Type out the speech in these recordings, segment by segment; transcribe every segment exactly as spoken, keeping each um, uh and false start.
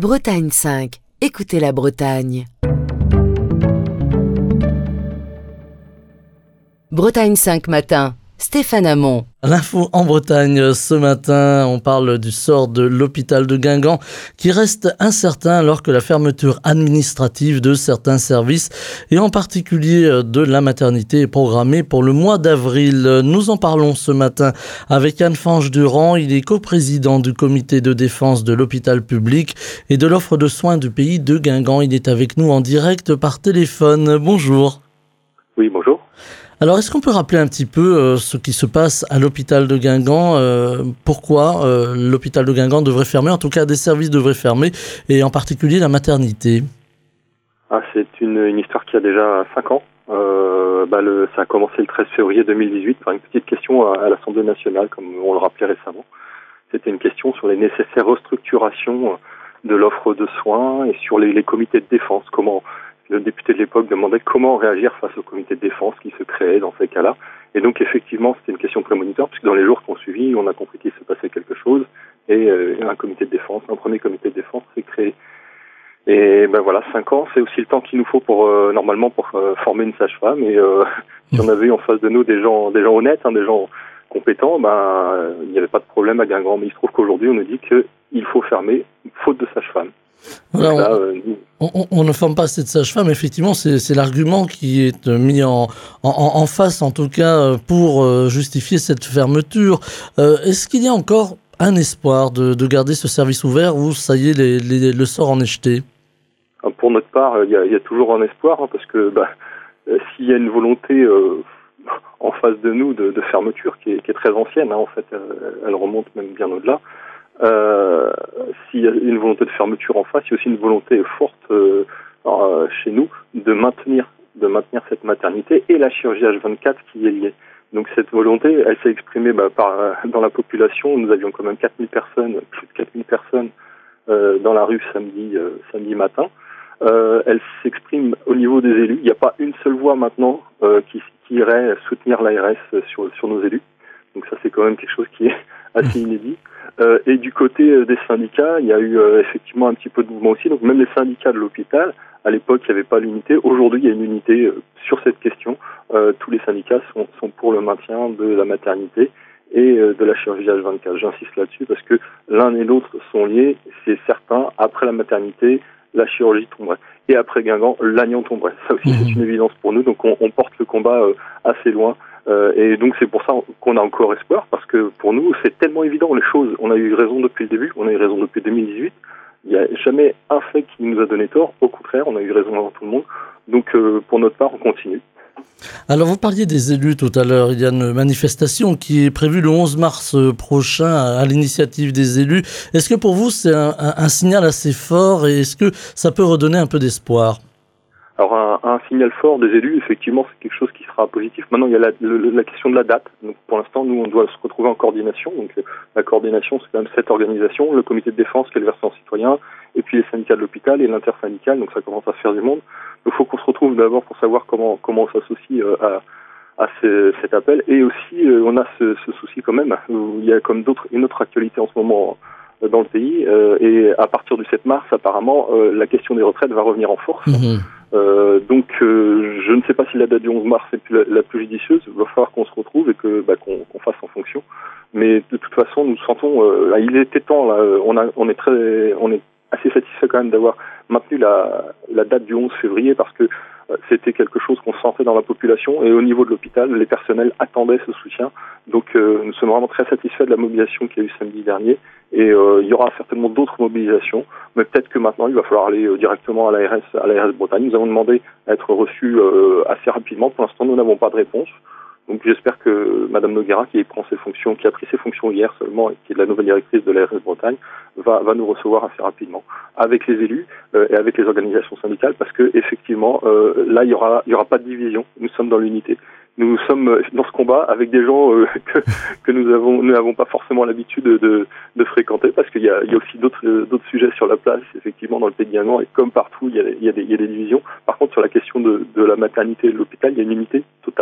Bretagne cinq. Écoutez la Bretagne. Bretagne cinq matin. Stéphane Hamon. L'info en Bretagne ce matin, on parle du sort de l'hôpital de Guingamp qui reste incertain alors que la fermeture administrative de certains services et en particulier de la maternité est programmée pour le mois d'avril. Nous en parlons ce matin avec Anne Fange-Durand. Il est coprésident du comité de défense de l'hôpital public et de l'offre de soins du pays de Guingamp. Il est avec nous en direct par téléphone. Bonjour. Oui, bonjour. Alors, est-ce qu'on peut rappeler un petit peu euh, ce qui se passe à l'hôpital de Guingamp, euh, pourquoi euh, l'hôpital de Guingamp devrait fermer, en tout cas des services devraient fermer, et en particulier la maternité? Ah, c'est une, une histoire qui a déjà cinq ans. Euh, bah le, ça a commencé le treize février deux mille dix-huit par une petite question à, à l'Assemblée nationale, comme on le rappelait récemment. C'était une question sur les nécessaires restructurations de l'offre de soins et sur les, les comités de défense. Comment le député de l'époque demandait comment réagir face au comité de défense qui se créait dans ces cas-là. Et donc effectivement, c'était une question prémonitoire, puisque dans les jours qui ont suivi, on a compris qu'il se passait quelque chose, et euh, un comité de défense, un premier comité de défense s'est créé. Et ben voilà, cinq ans, c'est aussi le temps qu'il nous faut pour euh, normalement pour euh, former une sage-femme. Et euh, si on avait eu en face de nous des gens, des gens honnêtes, hein, des gens compétents, ben il n'y avait pas de problème à Guingamp. Mais il se trouve qu'aujourd'hui, on nous dit qu'il faut fermer, faute de sage-femme. Voilà, là, on, euh, on, on ne forme pas cette sage-femme, effectivement, c'est, c'est l'argument qui est mis en, en, en face, en tout cas, pour justifier cette fermeture. Euh, est-ce qu'il y a encore un espoir de, de garder ce service ouvert ou ça y est, les, les, le sort en est jeté? Pour notre part, il y a, il y a toujours un espoir, hein, parce que bah, s'il y a une volonté euh, en face de nous de, de fermeture, qui est, qui est très ancienne, hein, en fait, elle, elle remonte même bien au-delà. Euh, s'il y a une volonté de fermeture en face, il y a aussi une volonté forte euh, euh, chez nous de maintenir, de maintenir cette maternité et la chirurgie H vingt-quatre qui est liée. Donc cette volonté, elle s'est exprimée bah, par, dans la population. Nous avions quand même quatre mille personnes, plus de quatre mille personnes euh, dans la rue samedi, euh, samedi matin. Euh, elle s'exprime au niveau des élus. Il n'y a pas une seule voix maintenant euh, qui, qui irait soutenir l'A R S sur, sur nos élus. Donc ça, c'est quand même quelque chose qui est assez inédit. Euh, et du côté euh, des syndicats, il y a eu euh, effectivement un petit peu de mouvement aussi. Donc même les syndicats de l'hôpital, à l'époque, il n'y avait pas l'unité. Aujourd'hui, il y a une unité euh, sur cette question. Euh, tous les syndicats sont, sont pour le maintien de la maternité et euh, de la chirurgie H vingt-quatre. J'insiste là-dessus parce que l'un et l'autre sont liés. C'est certain, après la maternité, la chirurgie tomberait. Et après Guingamp, l'Agnon tomberait. Ça aussi, mmh. c'est une évidence pour nous. Donc on, on porte le combat euh, assez loin. Euh, et donc c'est pour ça qu'on a encore espoir, parce que pour nous c'est tellement évident les choses. On a eu raison depuis le début, on a eu raison depuis deux mille dix-huit. Il n'y a jamais un fait qui nous a donné tort. Au contraire, on a eu raison avant tout le monde. Donc euh, pour notre part, on continue. Alors vous parliez des élus tout à l'heure. Il y a une manifestation qui est prévue le onze mars prochain à l'initiative des élus. Est-ce que pour vous c'est un, un, un signal assez fort et est-ce que ça peut redonner un peu d'espoir? Alors un, un signal fort des élus, effectivement, c'est quelque chose qui sera positif. Maintenant, il y a la, le, la question de la date. Donc, pour l'instant, nous, on doit se retrouver en coordination. Donc, la coordination, c'est quand même cette organisation, le comité de défense, qui est le versant citoyen, et puis les syndicats de l'hôpital et l'intersyndical. Donc, ça commence à faire du monde. Donc, il faut qu'on se retrouve d'abord pour savoir comment comment on s'associe euh, à, à ce, cet appel. Et aussi, euh, on a ce, ce souci quand même, où il y a comme d'autres une autre actualité en ce moment euh, dans le pays. Euh, et à partir du sept mars, apparemment, euh, la question des retraites va revenir en force. Mmh. Euh, donc euh, je ne sais pas si la date du onze mars est la, la plus judicieuse. Il va falloir qu'on se retrouve et que bah, qu'on, qu'on fasse en fonction. Mais de toute façon, nous sentons, euh, là, il était temps. Là, on a, on est très, on est assez satisfait quand même d'avoir maintenu la, la date du onze février parce que euh, c'était quelque chose qu'on sentait dans la population et au niveau de l'hôpital, les personnels attendaient ce soutien. Donc euh, nous sommes vraiment très satisfaits de la mobilisation qu'il y a eu samedi dernier. Et euh, il y aura certainement d'autres mobilisations, mais peut-être que maintenant il va falloir aller euh, directement à l'A R S, à l'A R S Bretagne. Nous avons demandé à être reçus euh, assez rapidement. Pour l'instant, nous n'avons pas de réponse. Donc j'espère que Madame Noguera, qui prend ses fonctions, qui a pris ses fonctions hier seulement, et qui est la nouvelle directrice de l'A R S Bretagne, va, va nous recevoir assez rapidement, avec les élus euh, et avec les organisations syndicales, parce que effectivement, euh, là il y aura, il y aura pas de division. Nous sommes dans l'unité. Nous sommes dans ce combat avec des gens euh, que, que nous avons, nous n'avons pas forcément l'habitude de, de, de fréquenter, parce qu'il y a, il y a aussi d'autres, d'autres sujets sur la place, effectivement, dans le pays de Guingamp, et comme partout, il y a, il y a des, il y a des divisions. Par contre, sur la question de, de la maternité et de l'hôpital, il y a une unité totale.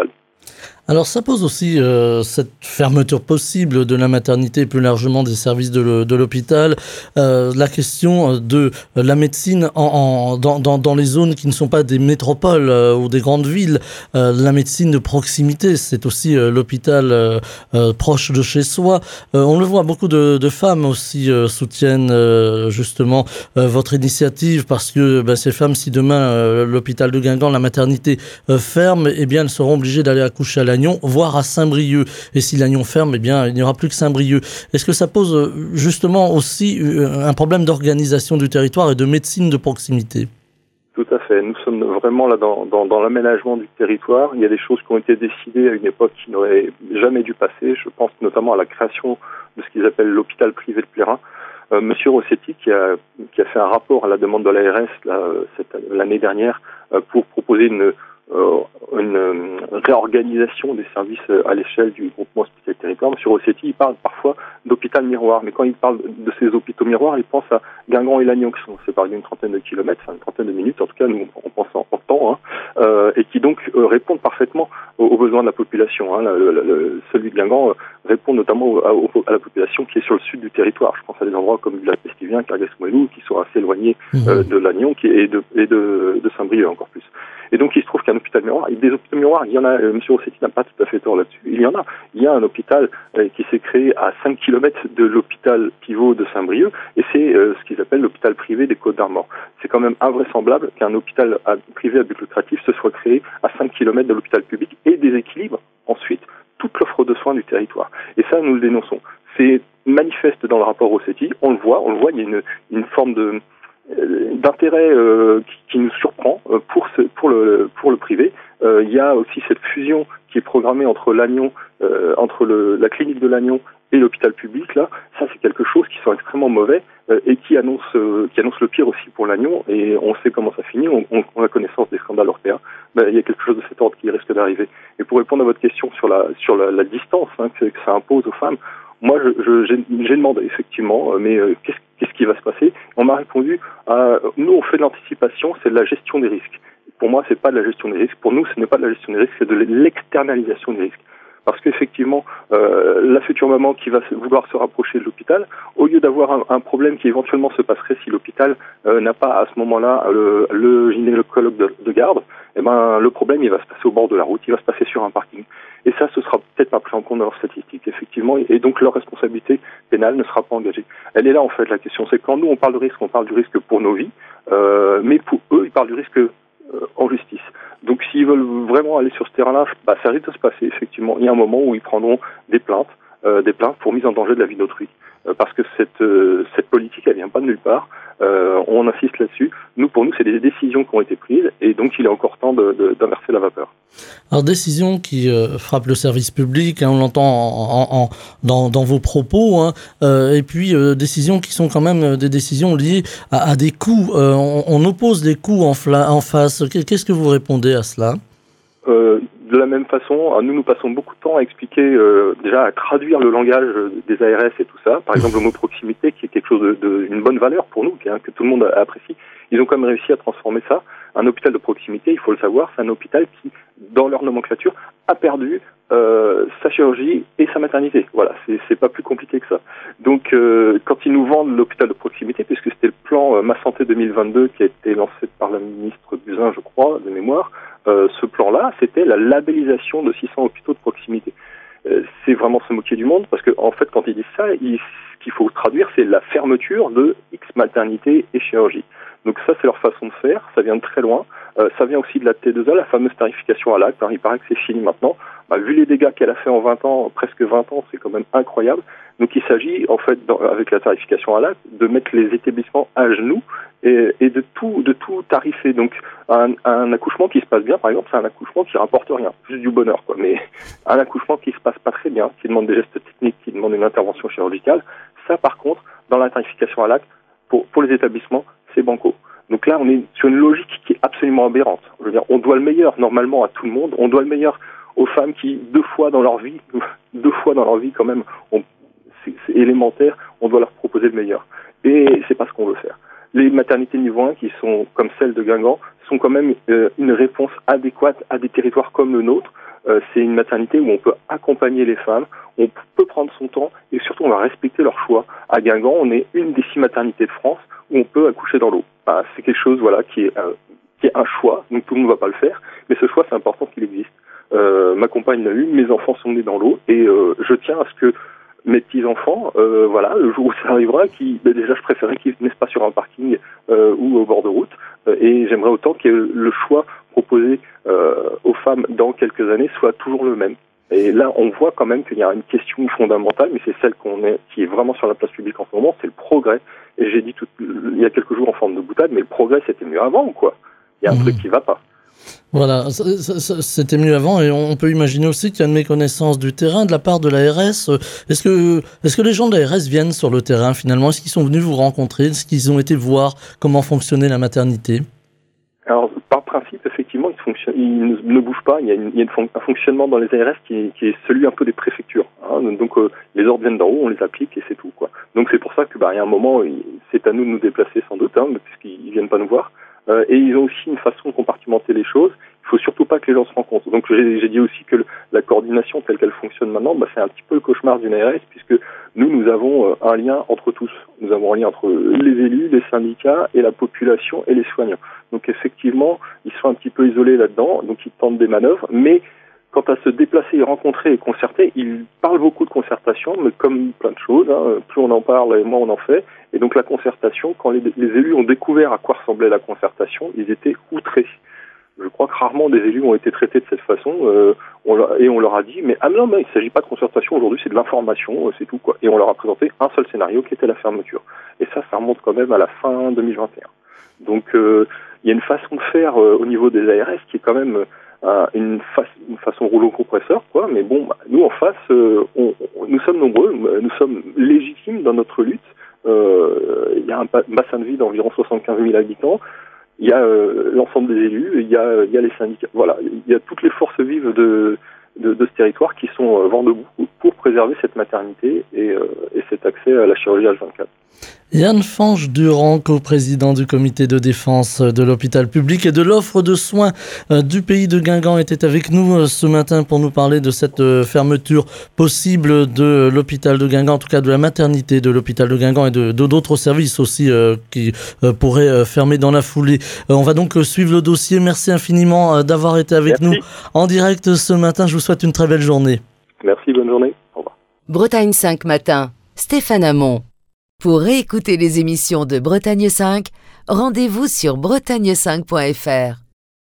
Alors ça pose aussi euh, cette fermeture possible de la maternité et plus largement des services de, le, de l'hôpital, euh, la question de la médecine en, en, dans, dans, dans les zones qui ne sont pas des métropoles euh, ou des grandes villes, euh, la médecine de proximité, c'est aussi euh, l'hôpital euh, euh, proche de chez soi. Euh, on le voit, beaucoup de, de femmes aussi euh, soutiennent euh, justement euh, votre initiative parce que ben, ces femmes, si demain euh, l'hôpital de Guingamp, la maternité euh, ferme, eh bien elles seront obligées d'aller accoucher à la voire à Saint-Brieuc. Et si Lannion ferme, eh bien, il n'y aura plus que Saint-Brieuc. Est-ce que ça pose justement aussi un problème d'organisation du territoire et de médecine de proximité ? Tout à fait. Nous sommes vraiment là dans, dans, dans l'aménagement du territoire. Il y a des choses qui ont été décidées à une époque qui n'auraient jamais dû passer. Je pense notamment à la création de ce qu'ils appellent l'hôpital privé de Plérin. Euh, Monsieur Rossetti, qui a, qui a fait un rapport à la demande de l'A R S là, cette, l'année dernière euh, pour proposer une Euh, une euh, réorganisation des services euh, à l'échelle du groupement hospitalier territoire. Monsieur Rossetti, il parle parfois d'hôpital miroir, mais quand il parle de ces hôpitaux miroirs, il pense à Guingamp et Lannion, qui sont séparés d'une trentaine de kilomètres, enfin une trentaine de minutes, en tout cas, nous, on pense en, en temps, hein, euh, et qui donc euh, répondent parfaitement aux, aux besoins de la population. Hein. Le, le, le, celui de Guingamp euh, répond notamment à, à la population qui est sur le sud du territoire. Je pense à des endroits comme Villaz-Pestivien, Cargues-Moellou, qui sont assez éloignés euh, de Lannion qui, et de, et de, de Saint-Brieuc encore plus. Et donc, il se trouve qu'un hôpital miroir, des hôpitaux miroirs, il y en a, euh, M. Rossetti n'a pas tout à fait tort là-dessus, il y en a. Il y a un hôpital euh, qui s'est créé à cinq kilomètres de l'hôpital pivot de Saint-Brieuc, et c'est euh, ce qu'ils appellent l'hôpital privé des Côtes-d'Armor. C'est quand même invraisemblable qu'un hôpital à, privé à but lucratif se soit créé à cinq kilomètres de l'hôpital public et déséquilibre ensuite toute l'offre de soins du territoire. Et ça, nous le dénonçons. C'est manifeste dans le rapport Rossetti, on le voit, on le voit, il y a une, une forme de... d'intérêt euh, qui, qui nous surprend euh, pour ce, pour le pour le privé. Euh, il y a aussi cette fusion qui est programmée entre Lannion, euh, entre le, la clinique de Lannion et l'hôpital public. Là, ça c'est quelque chose qui sont extrêmement mauvais euh, et qui annonce euh, qui annonce le pire aussi pour Lannion. Et on sait comment ça finit. On, on, on a connaissance des scandales européens. Ben, il y a quelque chose de cet ordre qui risque d'arriver. Et pour répondre à votre question sur la sur la, la distance hein, que, que ça impose aux femmes. Moi, je, je, j'ai, j'ai demandé effectivement, mais euh, qu'est-ce, qu'est-ce qui va se passer ? On m'a répondu, euh, nous on fait de l'anticipation, c'est de la gestion des risques. Pour moi, c'est pas de la gestion des risques. Pour nous, ce n'est pas de la gestion des risques, c'est de l'externalisation des risques. Parce qu'effectivement, euh, la future maman qui va vouloir se rapprocher de l'hôpital, au lieu d'avoir un, un problème qui éventuellement se passerait si l'hôpital euh, n'a pas à ce moment-là le, le gynécologue de, de garde, eh ben le problème il va se passer au bord de la route, il va se passer sur un parking. Et ça, ce sera peut-être pas pris en compte dans leurs statistiques, effectivement, et donc leur responsabilité pénale ne sera pas engagée. Elle est là en fait la question, c'est quand nous on parle de risque, on parle du risque pour nos vies, euh, mais pour eux ils parlent du risque euh, en justice. Donc s'ils veulent vraiment aller sur ce terrain-là, bah, ça risque de se passer, effectivement. Il y a un moment où ils prendront des plaintes, euh, des plaintes pour mise en danger de la vie d'autrui. Euh, parce que cette, euh, cette politique, elle vient pas de nulle part. Euh, on insiste là-dessus. Nous, pour nous, c'est des décisions qui ont été prises et donc il est encore temps de, de, d'inverser la vapeur. Alors, décision qui euh, frappe le service public, hein, on l'entend en, en, en, dans, dans vos propos, hein, euh, et puis euh, décisions qui sont quand même des décisions liées à, à des coûts. Euh, on, on oppose des coûts en, fla- en face. Qu'est-ce que vous répondez à cela ? Euh, de la même façon, nous nous passons beaucoup de temps à expliquer, euh, déjà à traduire le langage des A R S et tout ça. Par exemple, le mot proximité, qui est quelque chose de, de une bonne valeur pour nous, hein, que tout le monde apprécie. Ils ont quand même réussi à transformer ça. Un hôpital de proximité, il faut le savoir, c'est un hôpital qui, dans leur nomenclature, a perdu euh, sa chirurgie et sa maternité. Voilà, c'est, c'est pas plus compliqué que ça. Donc, euh, quand ils nous vendent l'hôpital de proximité, puisque c'était le plan euh, Ma Santé deux mille vingt-deux qui a été lancé par la ministre Buzyn, je crois, de mémoire, euh, ce plan-là, c'était la labellisation de six cents hôpitaux de proximité. Euh, c'est vraiment se moquer du monde, parce que en fait, quand ils disent ça, ils, ce qu'il faut traduire, c'est la fermeture de X maternité et chirurgie. Donc ça, c'est leur façon de faire, ça vient de très loin. Euh, ça vient aussi de la T deux A, la fameuse tarification à l'acte. Alors, il paraît que c'est fini maintenant. Bah, vu les dégâts qu'elle a fait en vingt ans, presque vingt ans, c'est quand même incroyable. Donc il s'agit, en fait, dans, avec la tarification à l'acte, de mettre les établissements à genoux et, et de tout de tout tarifer. Donc un, un accouchement qui se passe bien, par exemple, c'est un accouchement qui rapporte rien, juste du bonheur, quoi. Mais un accouchement qui se passe pas très bien, qui demande des gestes techniques, qui demande une intervention chirurgicale, ça, par contre, dans la tarification à l'acte, pour, pour les établissements, c'est banco. Donc là, on est sur une logique qui est absolument aberrante. Je veux dire, on doit le meilleur normalement à tout le monde. On doit le meilleur aux femmes qui, deux fois dans leur vie, deux fois dans leur vie quand même, on, c'est, c'est élémentaire, on doit leur proposer le meilleur. Et c'est pas ce qu'on veut faire. Les maternités niveau un, qui sont comme celle de Guingamp, sont quand même euh, une réponse adéquate à des territoires comme le nôtre, euh, c'est une maternité où on peut accompagner les femmes, on peut prendre son temps et surtout on va respecter leur choix. À Guingamp, on est une des six maternités de France où on peut accoucher dans l'eau. Bah, c'est quelque chose voilà qui est, euh, qui est un choix, donc tout le monde ne va pas le faire, mais ce choix c'est important qu'il existe. Euh, ma compagne l'a eu, mes enfants sont nés dans l'eau et euh, je tiens à ce que mes petits-enfants, euh, voilà, le jour où ça arrivera, qui, ben déjà je préférais qu'ils ne naissent pas sur un parking euh, ou au bord de route euh, et j'aimerais autant que le choix proposé euh, aux femmes dans quelques années soit toujours le même. Et là, on voit quand même qu'il y a une question fondamentale, mais c'est celle qu'on est, qui est vraiment sur la place publique en ce moment, c'est le progrès. Et j'ai dit tout, il y a quelques jours en forme de boutade, mais le progrès c'était mieux avant, quoi. Il y a un mmh. truc qui va pas. Voilà, c'était mieux avant et on peut imaginer aussi qu'il y a une méconnaissance du terrain de la part de l'A R S. Est-ce que, est-ce que les gens de l'A R S viennent sur le terrain finalement? Est-ce qu'ils sont venus vous rencontrer? Est-ce qu'ils ont été voir comment fonctionnait la maternité? Alors, par principe, effectivement, ils, fonctionnent, ils ne, ne bougent pas. Il y a, une, il y a une, un fonctionnement dans les A R S qui est, qui est celui un peu des préfectures. Hein. Donc, euh, les ordres viennent d'en haut, on les applique et c'est tout, quoi. Donc, c'est pour ça que, bah, il y a un moment, c'est à nous de nous déplacer sans doute, hein, puisqu'ils viennent pas nous voir. Euh, et ils ont aussi une façon de compartimenter les choses. Il faut surtout pas que les gens se rencontrent. Donc j'ai, j'ai dit aussi que le, la coordination telle qu'elle fonctionne maintenant, bah, c'est un petit peu le cauchemar d'une A R S puisque nous, nous avons euh, un lien entre tous. Nous avons un lien entre les élus, les syndicats et la population et les soignants. Donc effectivement, ils sont un petit peu isolés là-dedans, donc ils tentent des manœuvres, mais quant à se déplacer, rencontrer et concerter, ils parlent beaucoup de concertation, mais comme plein de choses, hein, plus on en parle et moins on en fait. Et donc la concertation, quand les, les élus ont découvert à quoi ressemblait la concertation, ils étaient outrés. Je crois que rarement des élus ont été traités de cette façon, euh, on leur, et on leur a dit, mais ah non, mais il ne s'agit pas de concertation aujourd'hui, c'est de l'information, euh, c'est tout, quoi. Et on leur a présenté un seul scénario qui était la fermeture. Et ça, ça remonte quand même à la fin deux mille vingt et un. Donc euh, il y a une façon de faire euh, au niveau des A R S qui est quand même euh, une, fa- une façon rouleau compresseur, quoi. Mais bon, bah, nous en face, euh, on, on, nous sommes nombreux, nous sommes légitimes dans notre lutte. Euh, il y a un bassin de vie d'environ soixante-quinze mille habitants, il y a euh, l'ensemble des élus, il y a, il y a les syndicats, voilà, il y a toutes les forces vives de, de, de ce territoire qui sont euh, vent debout pour préserver cette maternité et, euh, et cet accès à la chirurgie H vingt-quatre. Yann Fanche-Durand, co-président du comité de défense de l'hôpital public et de l'offre de soins du pays de Guingamp, était avec nous ce matin pour nous parler de cette fermeture possible de l'hôpital de Guingamp, en tout cas de la maternité de l'hôpital de Guingamp et de, de d'autres services aussi euh, qui euh, pourraient fermer dans la foulée. Euh, on va donc suivre le dossier. Merci infiniment d'avoir été avec Merci. nous en direct ce matin. Je vous souhaite une très belle journée. Merci, bonne journée. Au revoir. Bretagne cinq matin, Stéphane Hamon. Pour réécouter les émissions de Bretagne cinq, rendez-vous sur bretagne cinq point f r.